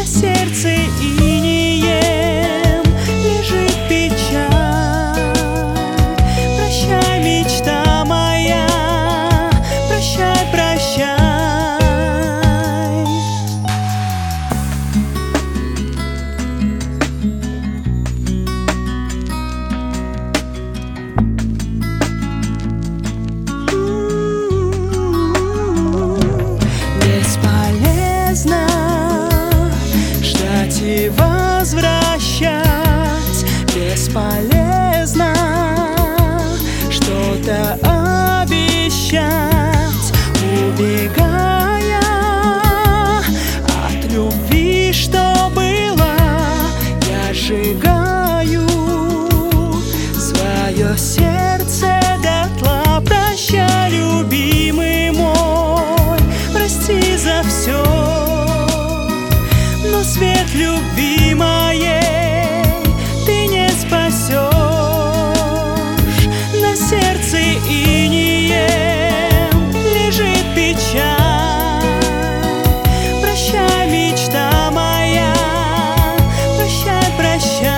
сердце инеем лежит печаль. Прощай, мечта моя, прощай, прощай. Бесполезно ждать и возвращать, бесполезно что-то обещать, убегая от любви, что было. Я сжигаю свое сердце дотла. Прощай, любимый мой, прости за все, но свет любви моей ты не спасешь. На сердце инеем лежит печаль. Прощай, мечта моя, прощай, прощай.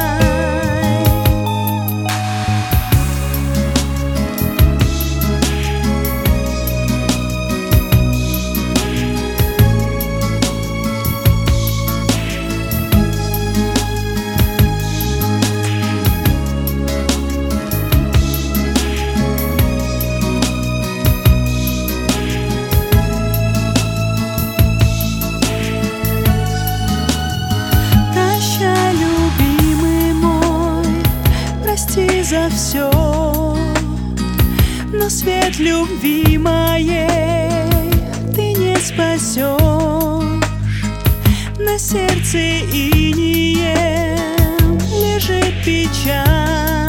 Прости за все, но свет любви моей ты не спасешь. На сердце инеем лежит печаль.